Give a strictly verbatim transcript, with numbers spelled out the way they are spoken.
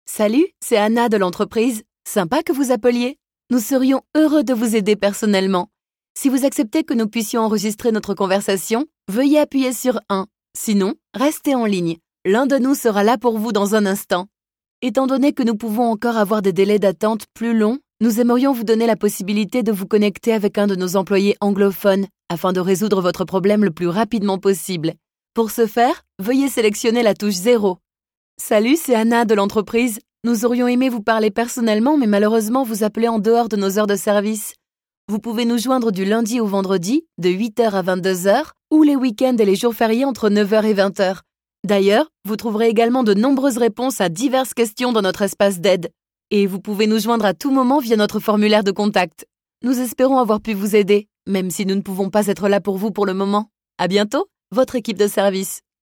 Salut, c'est Anna de l'entreprise. Sympa que vous appeliez. Nous serions heureux de vous aider personnellement. Si vous acceptez que nous puissions enregistrer notre conversation, veuillez appuyer sur un. Sinon, restez en ligne. L'un de nous sera là pour vous dans un instant. Étant donné que nous pouvons encore avoir des délais d'attente plus longs, nous aimerions vous donner la possibilité de vous connecter avec un de nos employés anglophones afin de résoudre votre problème le plus rapidement possible. Pour ce faire, veuillez sélectionner la touche zéro. Salut, c'est Anna de l'entreprise. Nous aurions aimé vous parler personnellement, mais malheureusement vous appelez en dehors de nos heures de service. Vous pouvez nous joindre du lundi au vendredi, de huit heures à vingt-deux heures, ou les week-ends et les jours fériés entre neuf heures et vingt heures. D'ailleurs, vous trouverez également de nombreuses réponses à diverses questions dans notre espace d'aide. Et vous pouvez nous joindre à tout moment via notre formulaire de contact. Nous espérons avoir pu vous aider, même si nous ne pouvons pas être là pour vous pour le moment. À bientôt, votre équipe de service.